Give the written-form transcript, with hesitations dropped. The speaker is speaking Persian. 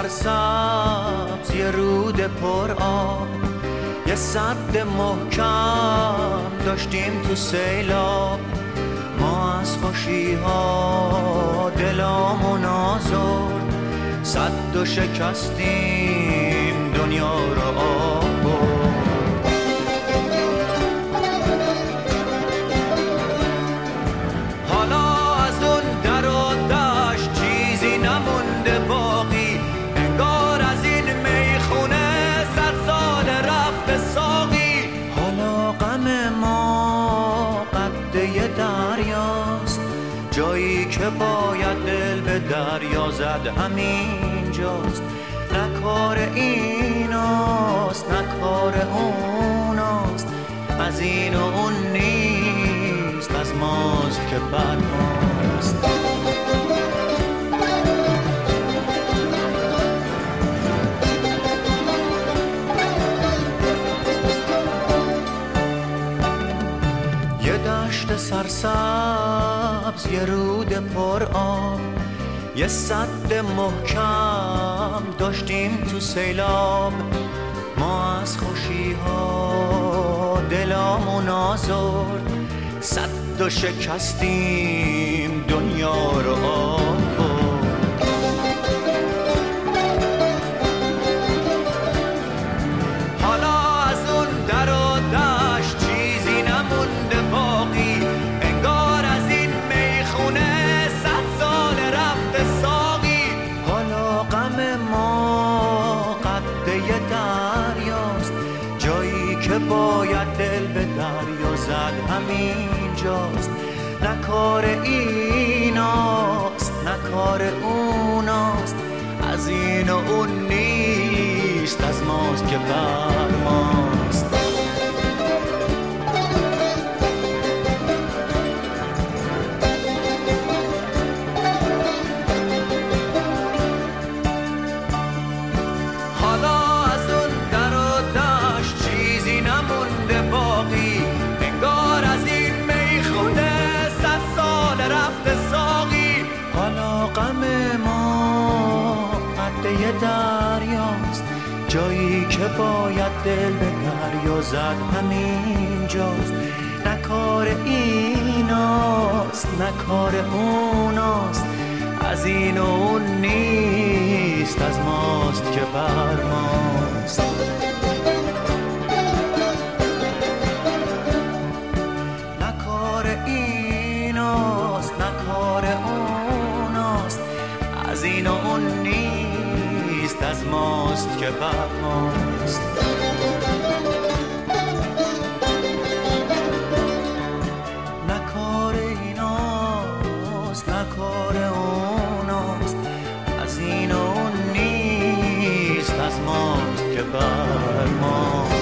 سرسبز یه رود پر آب، یه سد محکم داشتیم تو سیلاب. ما از خوشی ها دلامون آزرد، سد و شکستیم دنیا رو آب برد. حالا از اون در و دشت چیزی نمونده باقی، انگار از این میخونه 100 سال رفته ساقی. حالا غم ما قده دریاست، جایی که باید دل به دریا زد همین جاست. نه کار ایناست نه کار اوناست، از این و اون نیست، از ماست که بد ماست. یه دشت سرسبز یه رود پر آب، یه سد محکم داشتیم تو سیلاب. ما از خوشی ها دلامون آزرد، سد و شکستیم دنیا رو آب برد. حالا از اون در و دشت چیزی نمونده باقی، انگار از این میخونه 100 سال رفته ساقی. حالا غم ما قده دریاست، جایی که باید دل به دریا زد همین جاست. نه کار ایناست نه کار اوناست، از این و اون نیست، از ماست که بر ماست. حالا از اون در و دشت چیزی نمونده باقی، انگار از این میخونه 100 سال رفته ساقی. حالا غم ما قده دریاست، جایی که باید دل به دریا زد همین جاست. نه کار ایناست نه کار اوناست، از این و اون نیست، از ماست که بر ماست. نه کار ایناست نه کار اوناست، از این و اون نیست، از ماست که بر ماست. نه کار ایناست نه کار اوناست، از این و اون نیست، از ماست که بر ماست.